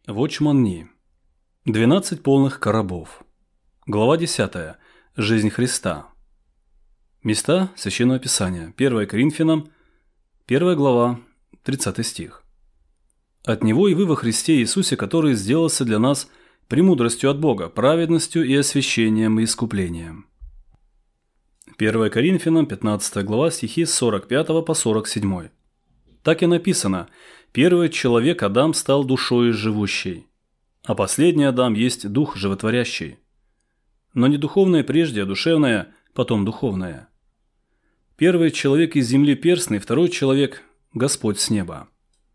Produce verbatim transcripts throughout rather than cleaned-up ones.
Watchman Nee. двенадцать полных коробов. Глава десятая. Жизнь Христа. Места Священного Писания. первое Коринфянам, первая глава, тридцатый стих. «От Него и вы во Христе Иисусе, который сделался для нас премудростью от Бога, праведностью и освящением и искуплением». первое Коринфянам, пятнадцатая глава, стихи с сорок пятого по сорок седьмой. Так и написано: «Первый человек Адам стал душою живущей, а последний Адам есть дух животворящий. Но не духовное прежде, а душевное, потом духовное. Первый человек из земли перстный, второй человек – Господь с неба».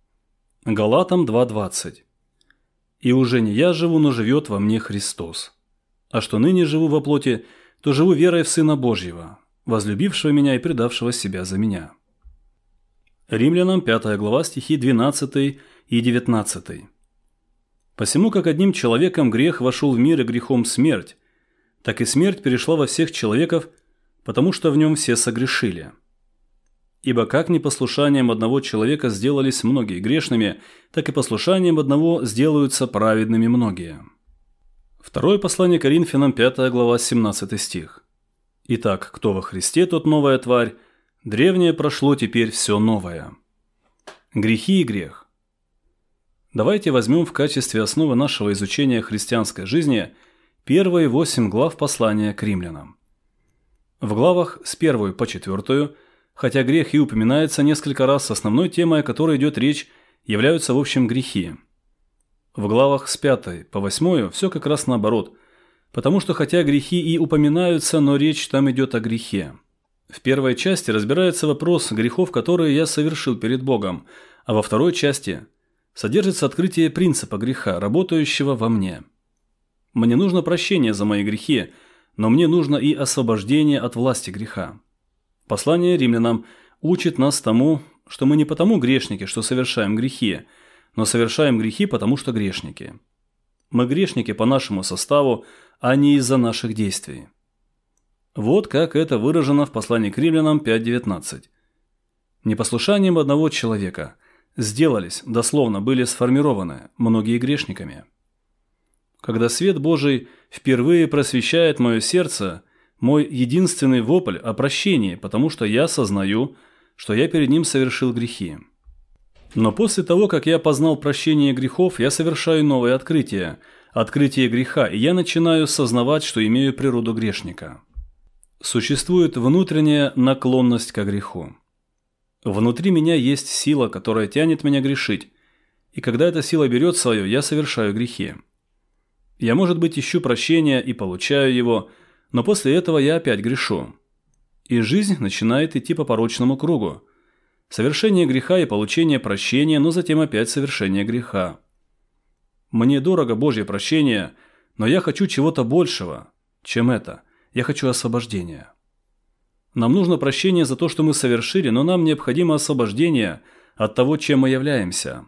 Галатам два двадцать. «И уже не я живу, но живет во мне Христос. А что ныне живу во плоти, то живу верой в Сына Божьего, возлюбившего меня и предавшего себя за меня». Римлянам пятая глава, стихи двенадцатый и девятнадцатый. «Посему, как одним человеком грех вошел в мир и грехом смерть, так и смерть перешла во всех человеков, потому что в нем все согрешили. Ибо как непослушанием одного человека сделались многие грешными, так и послушанием одного сделаются праведными многие». Второе послание Коринфянам, пятая глава, семнадцатый стих. «Итак, кто во Христе, тот новая тварь, древнее прошло, теперь все новое». Грехи и грех. Давайте возьмем в качестве основы нашего изучения христианской жизни первые восемь глав послания к римлянам. В главах с первой по четвертую, хотя грех и упоминается несколько раз, основной темой, о которой идет речь, являются в общем грехи. В главах с пятой по восьмую все как раз наоборот, потому что хотя грехи и упоминаются, но речь там идет о грехе. В первой части разбирается вопрос грехов, которые я совершил перед Богом, а во второй части содержится открытие принципа греха, работающего во мне. Мне нужно прощение за мои грехи, но мне нужно и освобождение от власти греха. Послание римлянам учит нас тому, что мы не потому грешники, что совершаем грехи, но совершаем грехи, потому что грешники. Мы грешники по нашему составу, а не из-за наших действий. Вот как это выражено в послании к римлянам пять девятнадцать. «Непослушанием одного человека сделались, дословно были сформированы, многие грешниками». Когда свет Божий впервые просвещает мое сердце, мой единственный вопль о прощении, потому что я сознаю, что я перед Ним совершил грехи. Но после того, как я познал прощение грехов, я совершаю новое открытие, открытие греха, и я начинаю сознавать, что имею природу грешника. Существует внутренняя наклонность к греху. Внутри меня есть сила, которая тянет меня грешить, и когда эта сила берет свое, я совершаю грехи. Я, может быть, ищу прощения и получаю его, но после этого я опять грешу. И жизнь начинает идти по порочному кругу. Совершение греха и получение прощения, но затем опять совершение греха. Мне дорого Божье прощение, но я хочу чего-то большего, чем это. Я хочу освобождения. Нам нужно прощение за то, что мы совершили, но нам необходимо освобождение от того, чем мы являемся.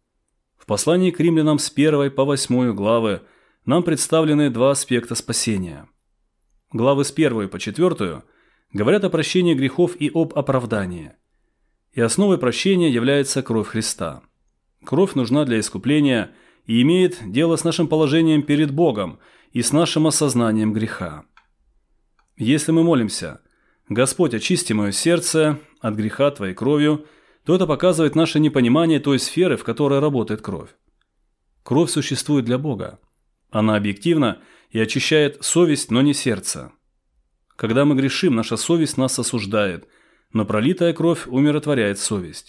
В послании к римлянам с первой по восьмую главы нам представлены два аспекта спасения. Главы с первой по четвертую говорят о прощении грехов и об оправдании. И основой прощения является кровь Христа. Кровь нужна для искупления и имеет дело с нашим положением перед Богом и с нашим осознанием греха. Если мы молимся: «Господь, очисти мое сердце от греха Твоей кровью», то это показывает наше непонимание той сферы, в которой работает кровь. Кровь существует для Бога. Она объективна и очищает совесть, но не сердце. Когда мы грешим, наша совесть нас осуждает, но пролитая кровь умиротворяет совесть.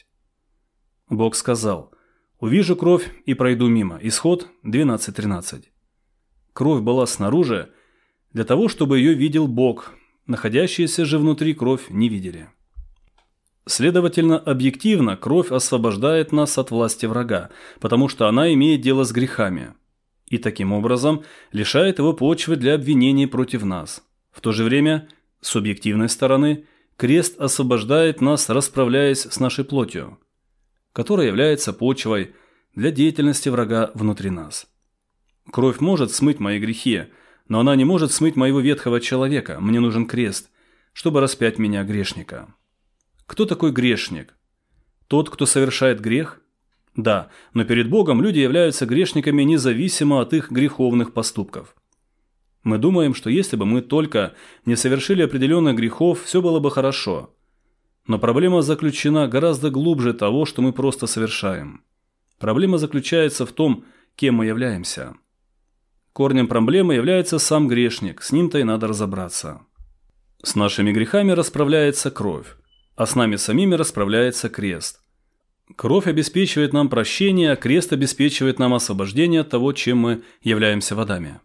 Бог сказал: «Увижу кровь и пройду мимо». Исход двенадцать тринадцать. Кровь была снаружи, для того, чтобы ее видел Бог, находящиеся же внутри кровь не видели. Следовательно, объективно кровь освобождает нас от власти врага, потому что она имеет дело с грехами, и таким образом лишает его почвы для обвинений против нас. В то же время, с субъективной стороны, крест освобождает нас, расправляясь с нашей плотью, которая является почвой для деятельности врага внутри нас. Кровь может смыть мои грехи, но она не может смыть моего ветхого человека. Мне нужен крест, чтобы распять меня, грешника. Кто такой грешник? Тот, кто совершает грех? Да, но перед Богом люди являются грешниками независимо от их греховных поступков. Мы думаем, что если бы мы только не совершили определенных грехов, все было бы хорошо. Но проблема заключена гораздо глубже того, что мы просто совершаем. Проблема заключается в том, кем мы являемся. Корнем проблемы является сам грешник, с ним-то и надо разобраться. С нашими грехами расправляется кровь, а с нами самими расправляется крест. Кровь обеспечивает нам прощение, а крест обеспечивает нам освобождение от того, чем мы являемся в Адаме.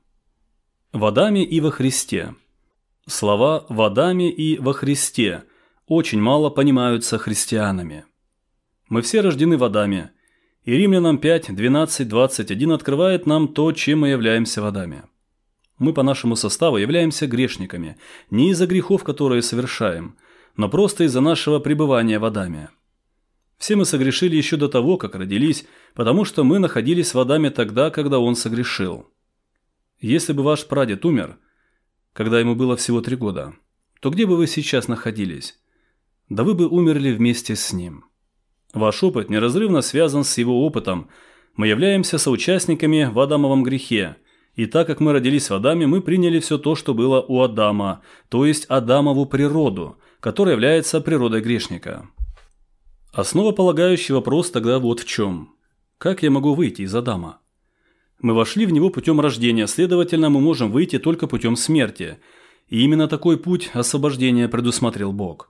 В Адаме и во Христе. Слова «в Адаме» и «во Христе» очень мало понимаются христианами. Мы все рождены в Адаме, и Римлянам пять, двенадцать, двадцать один открывает нам то, чем мы являемся в Адаме. Мы по нашему составу являемся грешниками, не из-за грехов, которые совершаем, но просто из-за нашего пребывания в Адаме. Все мы согрешили еще до того, как родились, потому что мы находились в Адаме тогда, когда он согрешил. Если бы ваш прадед умер, когда ему было всего три года, то где бы вы сейчас находились? Да вы бы умерли вместе с ним. Ваш опыт неразрывно связан с его опытом. Мы являемся соучастниками в Адамовом грехе. И так как мы родились в Адаме, мы приняли все то, что было у Адама, то есть Адамову природу, которая является природой грешника. Основополагающий вопрос тогда вот в чем. Как я могу выйти из Адама? Мы вошли в него путем рождения, следовательно, мы можем выйти только путем смерти. И именно такой путь освобождения предусмотрел Бог.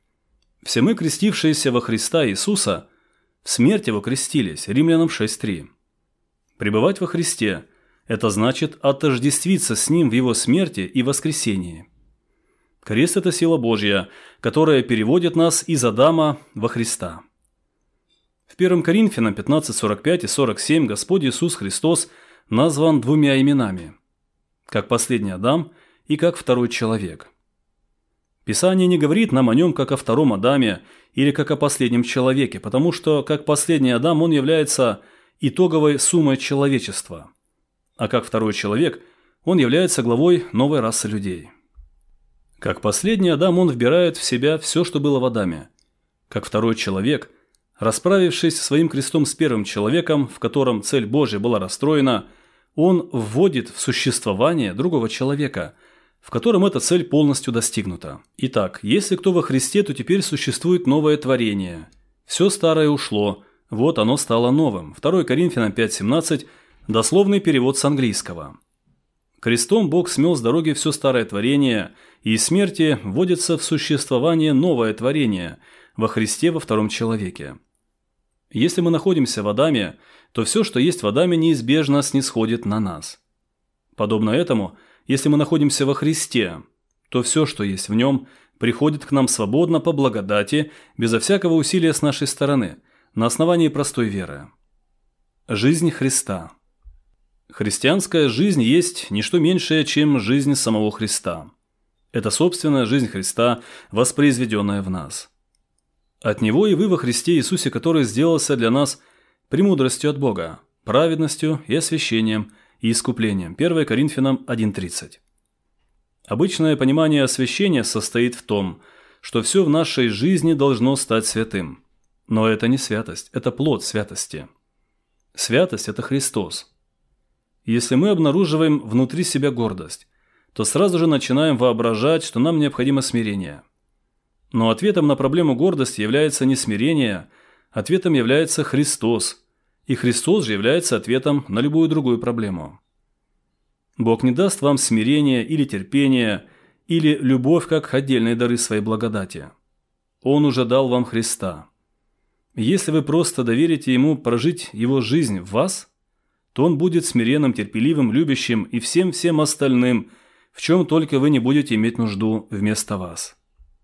Все мы, крестившиеся во Христа Иисуса, в смерть Его крестились, Римлянам шесть три. Пребывать во Христе – это значит отождествиться с Ним в Его смерти и воскресении. Крест – это сила Божья, которая переводит нас из Адама во Христа. В первом Коринфянам пятнадцать, сорок пять и сорок семь Господь Иисус Христос назван двумя именами – как последний Адам и как второй человек. Писание не говорит нам о нем как о втором Адаме или как о последнем человеке, потому что как последний Адам он является итоговой суммой человечества, а как второй человек он является главой новой расы людей. Как последний Адам он вбирает в себя все, что было в Адаме. Как второй человек, расправившись своим крестом с первым человеком, в котором цель Божья была расстроена, он вводит в существование другого человека, в котором эта цель полностью достигнута. Итак, если кто во Христе, то теперь существует новое творение. Все старое ушло, вот оно стало новым. второе Коринфянам пять семнадцать, дословный перевод с английского. Крестом Бог смел с дороги все старое творение, и из смерти вводится в существование новое творение во Христе во втором человеке. Если мы находимся в Адаме, то все, что есть в Адаме, неизбежно снисходит на нас. Подобно этому, если мы находимся во Христе, то все, что есть в нем, приходит к нам свободно по благодати, безо всякого усилия с нашей стороны, на основании простой веры. Жизнь Христа. Христианская жизнь есть не что меньшее, чем жизнь самого Христа. Это собственная жизнь Христа, воспроизведенная в нас. От Него и вы во Христе Иисусе, который сделался для нас премудростью от Бога, праведностью и освящением и искуплением. первое Коринфянам один тридцать. Обычное понимание освящения состоит в том, что все в нашей жизни должно стать святым. Но это не святость, это плод святости. Святость – это Христос. Если мы обнаруживаем внутри себя гордость, то сразу же начинаем воображать, что нам необходимо смирение. Но ответом на проблему гордости является не смирение, ответом является Христос. И Христос же является ответом на любую другую проблему. Бог не даст вам смирения или терпения, или любовь как отдельные дары своей благодати. Он уже дал вам Христа. Если вы просто доверите Ему прожить Его жизнь в вас, то Он будет смиренным, терпеливым, любящим и всем-всем остальным, в чем только вы не будете иметь нужду вместо вас.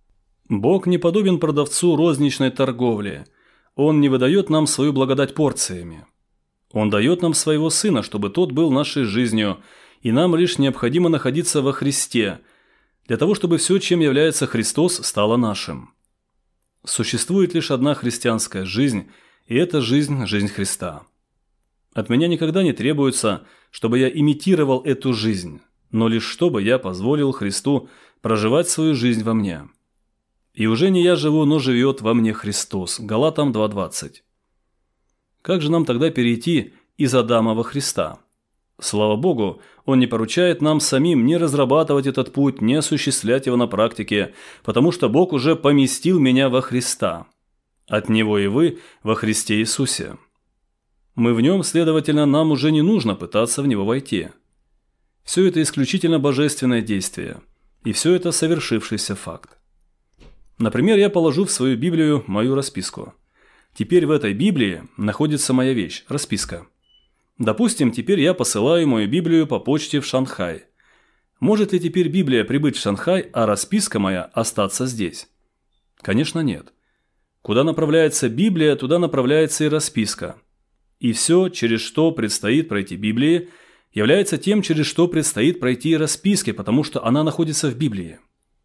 Бог не подобен продавцу розничной торговли. Он не выдает нам свою благодать порциями. Он дает нам своего Сына, чтобы тот был нашей жизнью, и нам лишь необходимо находиться во Христе, для того, чтобы все, чем является Христос, стало нашим. Существует лишь одна христианская жизнь, и это жизнь, жизнь Христа. От меня никогда не требуется, чтобы я имитировал эту жизнь, но лишь чтобы я позволил Христу проживать свою жизнь во мне. И уже не я живу, но живет во мне Христос. Галатам два двадцать. Как же нам тогда перейти из Адама во Христа? Слава Богу, Он не поручает нам самим не разрабатывать этот путь, не осуществлять его на практике, потому что Бог уже поместил меня во Христа. От Него и вы во Христе Иисусе. Мы в Нем, следовательно, нам уже не нужно пытаться в Него войти. Все это исключительно божественное действие, и все это совершившийся факт. Например, я положу в свою Библию мою расписку. Теперь в этой Библии находится моя вещь – расписка. Допустим, теперь я посылаю мою Библию по почте в Шанхай. Может ли теперь Библия прибыть в Шанхай, а расписка моя остаться здесь? Конечно, нет. Куда направляется Библия, туда направляется и расписка. И все, через что предстоит пройти Библии, является тем, через что предстоит пройти и расписке, потому что она находится в Библии.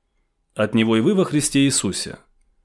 От Него и вы во Христе Иисусе.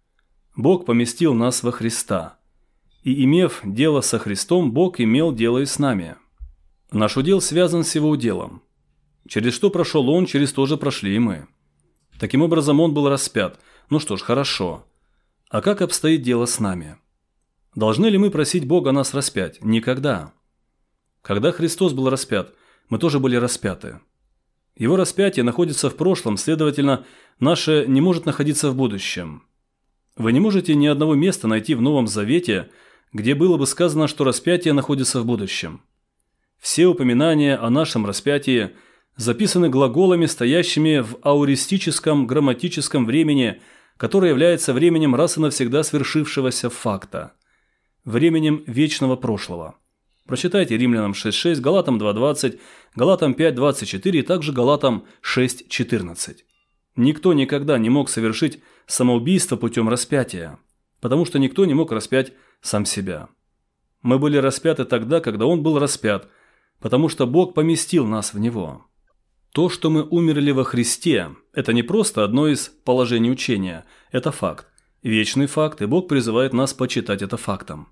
Бог поместил нас во Христа. И, имев дело со Христом, Бог имел дело и с нами. Наш удел связан с Его уделом. Через что прошел Он, через то же прошли и мы. Таким образом, Он был распят. Ну что ж, хорошо. А как обстоит дело с нами? Должны ли мы просить Бога нас распять? Никогда. Когда Христос был распят, мы тоже были распяты. Его распятие находится в прошлом, следовательно, наше не может находиться в будущем. Вы не можете ни одного места найти в Новом Завете, где было бы сказано, что распятие находится в будущем. Все упоминания о нашем распятии записаны глаголами, стоящими в ауристическом грамматическом времени, которое является временем раз и навсегда свершившегося факта, временем вечного прошлого. Прочитайте Римлянам шесть шесть, Галатам два двадцать, Галатам пять двадцать четыре и также Галатам шесть четырнадцать. Никто никогда не мог совершить самоубийство путем распятия, потому что никто не мог распять сам себя. Мы были распяты тогда, когда Он был распят, потому что Бог поместил нас в Него. То, что мы умерли во Христе, это не просто одно из положений учения, это факт, вечный факт, и Бог призывает нас почитать это фактом.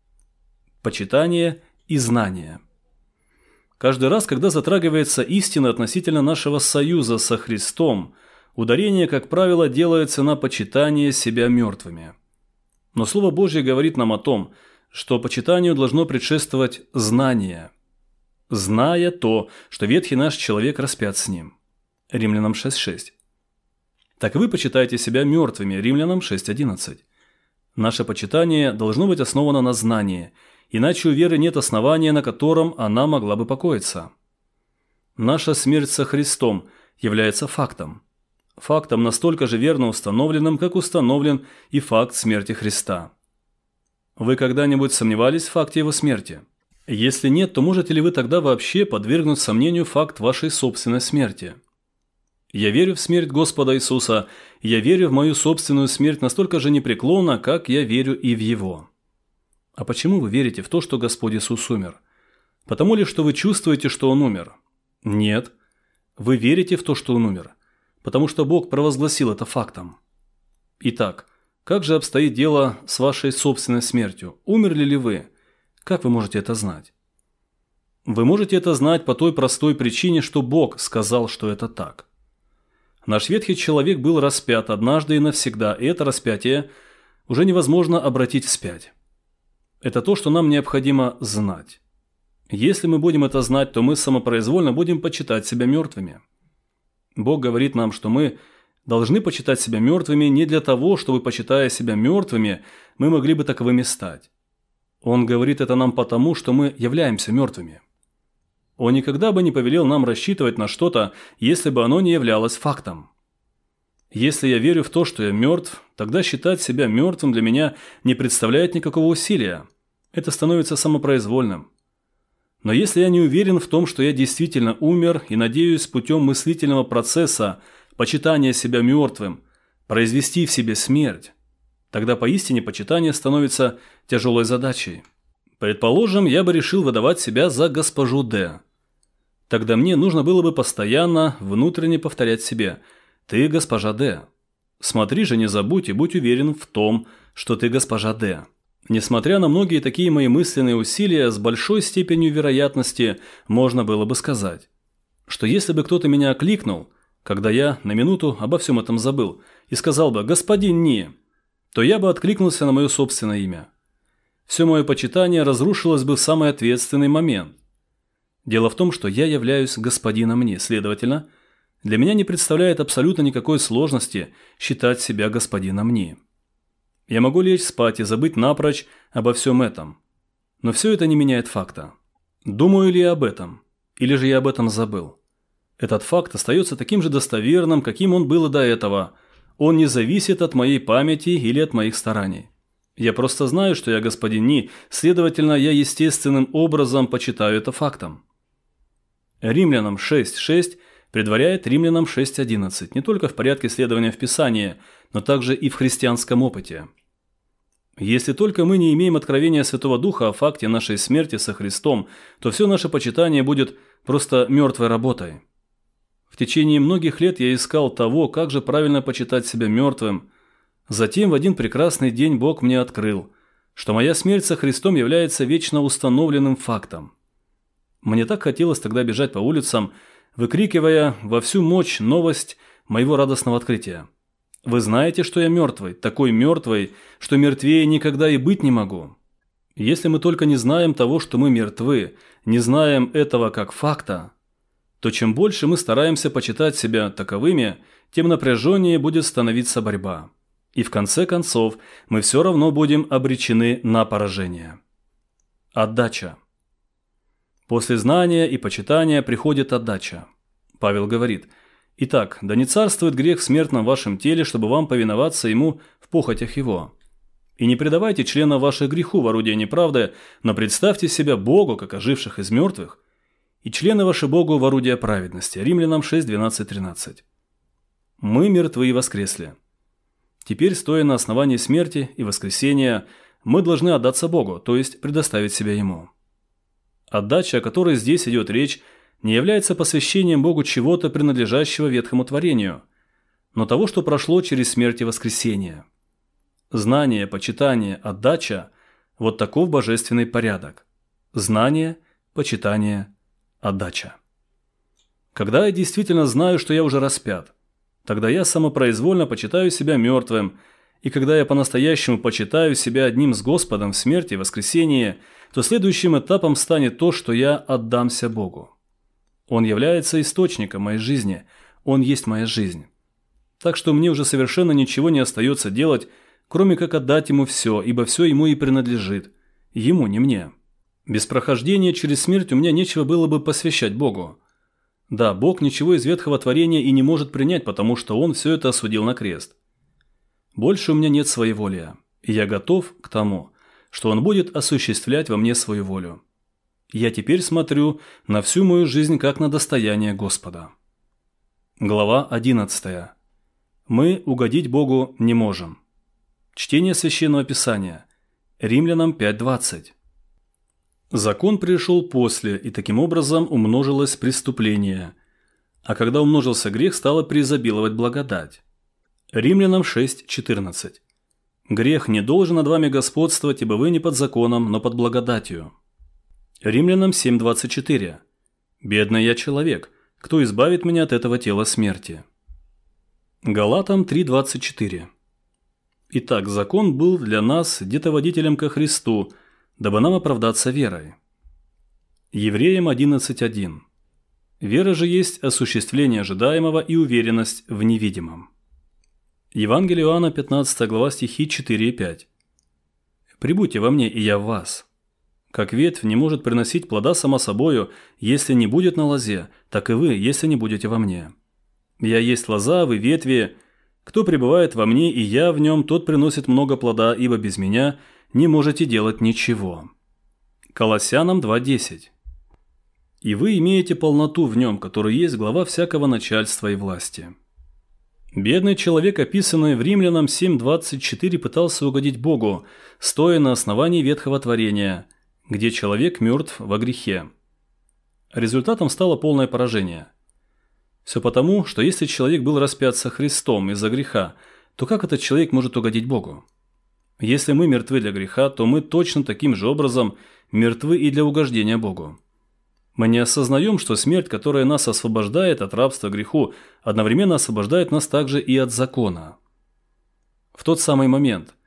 Почитание и знание. Каждый раз, когда затрагивается истина относительно нашего союза со Христом, ударение, как правило, делается на почитание себя мертвыми. Но Слово Божье говорит нам о том, что почитанию должно предшествовать знание, зная то, что ветхий наш человек распят с ним. Римлянам шесть шесть. Так вы почитаете себя мертвыми. Римлянам шесть одиннадцать. Наше почитание должно быть основано на знании, иначе у веры нет основания, на котором она могла бы покоиться. Наша смерть со Христом является фактом. Фактом настолько же верно установленным, как установлен и факт смерти Христа. Вы когда-нибудь сомневались в факте Его смерти? Если нет, то можете ли вы тогда вообще подвергнуть сомнению факт вашей собственной смерти? Я верю в смерть Господа Иисуса, и я верю в мою собственную смерть настолько же непреклонно, как я верю и в Его. А почему вы верите в то, что Господь Иисус умер? Потому ли, что вы чувствуете, что Он умер? Нет. Вы верите в то, что Он умер, потому что Бог провозгласил это фактом. Итак, как же обстоит дело с вашей собственной смертью? Умерли ли вы? Как вы можете это знать? Вы можете это знать по той простой причине, что Бог сказал, что это так. Наш ветхий человек был распят однажды и навсегда, и это распятие уже невозможно обратить вспять. Это то, что нам необходимо знать. Если мы будем это знать, то мы самопроизвольно будем почитать себя мертвыми. Бог говорит нам, что мы должны почитать себя мертвыми не для того, чтобы, почитая себя мертвыми, мы могли бы таковыми стать. Он говорит это нам потому, что мы являемся мертвыми. Он никогда бы не повелел нам рассчитывать на что-то, если бы оно не являлось фактом. Если я верю в то, что я мертв, тогда считать себя мертвым для меня не представляет никакого усилия. Это становится самопроизвольным. Но если я не уверен в том, что я действительно умер и надеюсь путем мыслительного процесса почитания себя мертвым произвести в себе смерть, тогда поистине почитание становится тяжелой задачей. Предположим, я бы решил выдавать себя за госпожу Д. Тогда мне нужно было бы постоянно внутренне повторять себе: «Ты госпожа Д». Смотри же, не забудь и будь уверен в том, что ты госпожа Д. Несмотря на многие такие мои мысленные усилия, с большой степенью вероятности можно было бы сказать, что если бы кто-то меня окликнул, когда я на минуту обо всем этом забыл, и сказал бы: «Господин Ни», то я бы откликнулся на мое собственное имя. все мое почитание разрушилось бы в самый ответственный момент. Дело в том, что я являюсь господином мне, следовательно, для меня не представляет абсолютно никакой сложности считать себя господином мне. Я могу лечь спать и забыть напрочь обо всем этом. Но все это не меняет факта. Думаю ли я об этом? Или же я об этом забыл? Этот факт остается таким же достоверным, каким он был и до этого. Он не зависит от моей памяти или от моих стараний. Я просто знаю, что я господин Ни, следовательно, я естественным образом почитаю это фактом. Римлянам шесть шесть предваряет Римлянам шесть одиннадцать не только в порядке следования в Писании, но также и в христианском опыте. Если только мы не имеем откровения Святого Духа о факте нашей смерти со Христом, то все наше почитание будет просто мертвой работой. В течение многих лет я искал того, как же правильно почитать себя мертвым. Затем в один прекрасный день Бог мне открыл, что моя смерть со Христом является вечно установленным фактом. Мне так хотелось тогда бежать по улицам, выкрикивая во всю мощь новость моего радостного открытия. Вы знаете, что я мертвый, такой мертвый, что мертвее никогда и быть не могу. Если мы только не знаем того, что мы мертвы, не знаем этого как факта, то чем больше мы стараемся почитать себя таковыми, тем напряженнее будет становиться борьба. И в конце концов мы все равно будем обречены на поражение. Отдача. После знания и почитания приходит отдача. Павел говорит: «Итак, да не царствует грех в смертном вашем теле, чтобы вам повиноваться ему в похотях его. И не предавайте члена ваших греху в орудие неправды, но представьте себя Богу, как оживших из мертвых, и члены ваши Богу в орудие праведности». Римлянам шесть двенадцать тринадцать. Мы мертвы и воскресли. Теперь, стоя на основании смерти и воскресения, мы должны отдаться Богу, то есть предоставить себя Ему. Отдача, о которой здесь идет речь, не является посвящением Богу чего-то, принадлежащего ветхому творению, но того, что прошло через смерть и воскресение. Знание, почитание, отдача – вот таков божественный порядок. Знание, почитание, отдача. Когда я действительно знаю, что я уже распят, тогда я самопроизвольно почитаю себя мертвым, и когда я по-настоящему почитаю себя одним с Господом в смерти и воскресении, то следующим этапом станет то, что я отдамся Богу. Он является источником моей жизни, Он есть моя жизнь. Так что мне уже совершенно ничего не остается делать, кроме как отдать Ему все, ибо все Ему и принадлежит. Ему, не мне. Без прохождения через смерть у меня нечего было бы посвящать Богу. Да, Бог ничего из ветхого творения и не может принять, потому что Он все это осудил на крест. Больше у меня нет своеволия, и я готов к тому, что Он будет осуществлять во мне свою волю. Я теперь смотрю на всю мою жизнь как на достояние Господа. Глава одиннадцатая. Мы угодить Богу не можем. Чтение Священного Писания. Римлянам пять двадцать. Закон пришел после, и таким образом умножилось преступление. А когда умножился грех, стало преизобиловать благодать. Римлянам шесть четырнадцать. Грех не должен над вами господствовать, ибо вы не под законом, но под благодатью. Римлянам семь двадцать четыре. Бедный я человек, кто избавит меня от этого тела смерти? Галатам три двадцать четыре. Итак, закон был для нас детоводителем ко Христу, дабы нам оправдаться верой. Евреям одиннадцать один. Вера же есть осуществление ожидаемого и уверенность в невидимом. Евангелие Иоанна, пятнадцатая глава, стихи четыре и пять. «Прибудьте во мне, и я в вас. Как ветвь не может приносить плода сама собою, если не будет на лозе, так и вы, если не будете во мне. Я есть лоза, вы ветви. Кто пребывает во мне, и я в нем, тот приносит много плода, ибо без меня не можете делать ничего». Колоссянам два десять. «И вы имеете полноту в нем, который есть глава всякого начальства и власти». Бедный человек, описанный в Римлянам семь двадцать четыре, пытался угодить Богу, стоя на основании ветхого творения, где человек мертв во грехе. Результатом стало полное поражение. Все потому, что если человек был распят со Христом из-за греха, то как этот человек может угодить Богу? Если мы мертвы для греха, то мы точно таким же образом мертвы и для угождения Богу. Мы не осознаем, что смерть, которая нас освобождает от рабства к греху, одновременно освобождает нас также и от закона. В тот самый момент,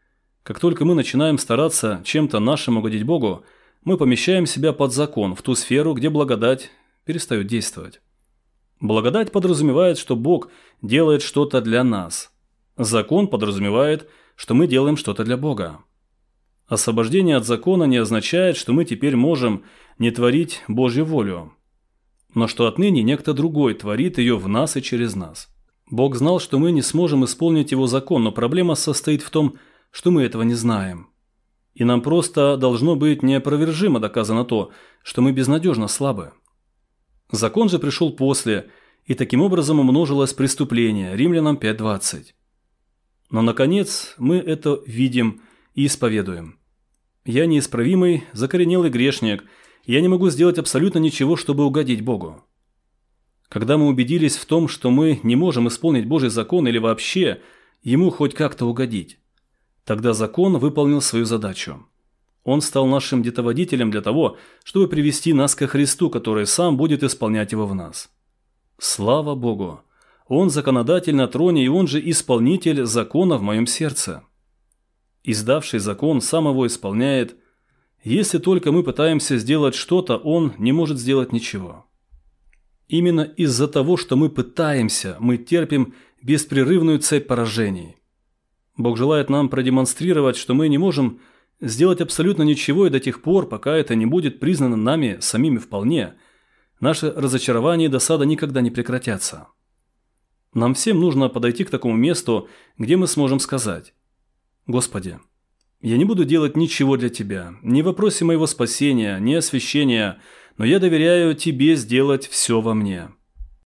Как только мы начинаем стараться чем-то нашим угодить Богу, мы помещаем себя под закон, в ту сферу, где благодать перестает действовать. Благодать подразумевает, что Бог делает что-то для нас. Закон подразумевает, что мы делаем что-то для Бога. Освобождение от закона не означает, что мы теперь можем не творить Божью волю, но что отныне некто другой творит ее в нас и через нас. Бог знал, что мы не сможем исполнить Его закон, но проблема состоит в том, что мы этого не знаем. И нам просто должно быть неопровержимо доказано то, что мы безнадежно слабы. Закон же пришел после, и таким образом умножилось преступление. Римлянам пять двадцать. Но, наконец, мы это видим и исповедуем. Я неисправимый, закоренелый грешник, и я не могу сделать абсолютно ничего, чтобы угодить Богу. Когда мы убедились в том, что мы не можем исполнить Божий закон или вообще Ему хоть как-то угодить, тогда закон выполнил свою задачу. Он стал нашим детоводителем для того, чтобы привести нас ко Христу, который сам будет исполнять его в нас. Слава Богу! Он законодатель на троне, и Он же исполнитель закона в моем сердце. Издавший закон сам его исполняет. Если только мы пытаемся сделать что-то, Он не может сделать ничего. Именно из-за того, что мы пытаемся, мы терпим беспрерывную цепь поражений. Бог желает нам продемонстрировать, что мы не можем сделать абсолютно ничего и до тех пор, пока это не будет признано нами самими вполне, наше разочарование и досада никогда не прекратятся. Нам всем нужно подойти к такому месту, где мы сможем сказать: «Господи, я не буду делать ничего для Тебя, ни в вопросе моего спасения, ни освящения, но я доверяю Тебе сделать все во мне.